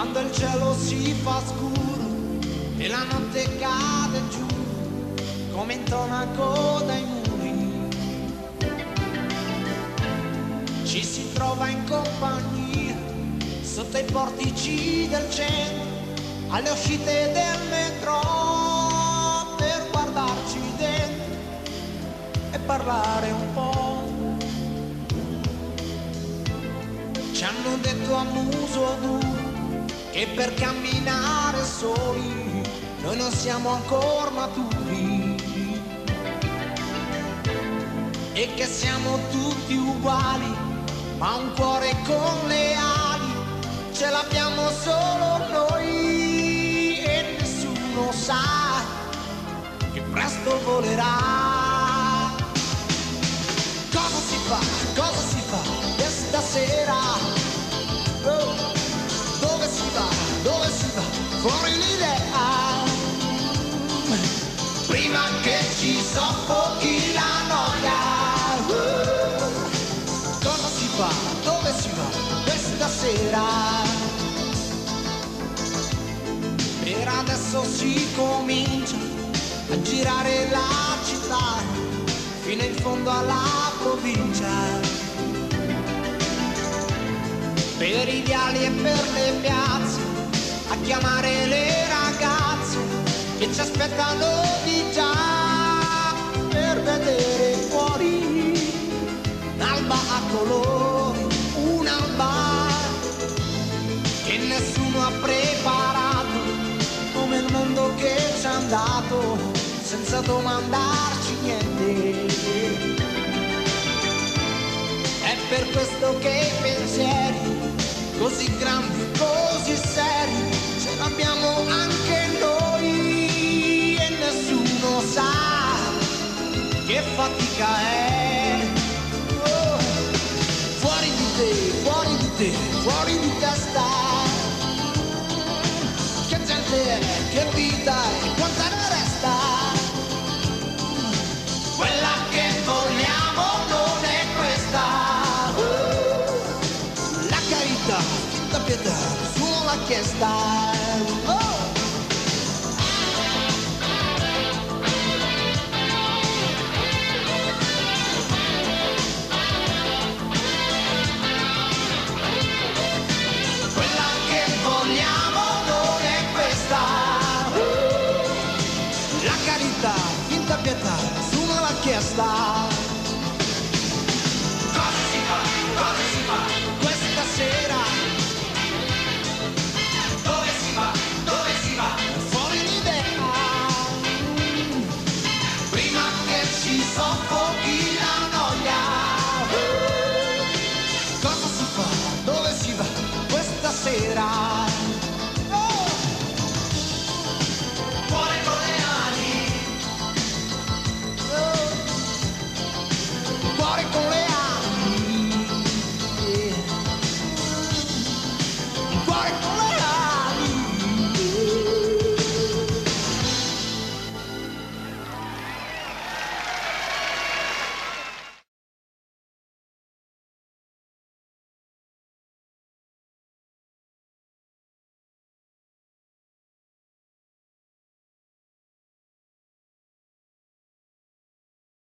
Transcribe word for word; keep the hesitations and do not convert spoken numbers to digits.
quando il cielo si fa scuro e la notte cade giù come intonaco dai muri. Ci si trova in compagnia sotto i portici del centro, alle uscite del metro, per guardarci dentro e parlare un po'. Ci hanno detto a muso duro che per camminare soli noi non siamo ancora maturi e che siamo tutti uguali, ma un cuore con le ali ce l'abbiamo solo noi e nessuno sa che presto volerà. Cosa si fa? Cosa si fa questa sera? Oh, dove si va? Dove si va? Fuori l'idea, prima che ci soffochi la noia. Oh, cosa si fa? Dove si va questa sera? Per adesso si comincia a girare la città fino in fondo alla provincia, per i viali e per le piazze, a chiamare le ragazze che ci aspettano di già, per vedere fuori un'alba a colori, un'alba che nessuno ha preparato, come il mondo che ci è andato senza domandarci niente. È per questo che i pensieri così grandi, così seri, ce l'abbiamo anche noi e nessuno sa che fatica è. Oh, fuori di te, fuori di te, fuori di testa. Che gente è, che vita è, quanta ne resta? Quella che vogliamo non è questa. La pietà, nessuno l'ha chiesta. Oh! Quella che vogliamo non è questa. Uh! La carità, finta pietà, nessuno l'ha chiesta.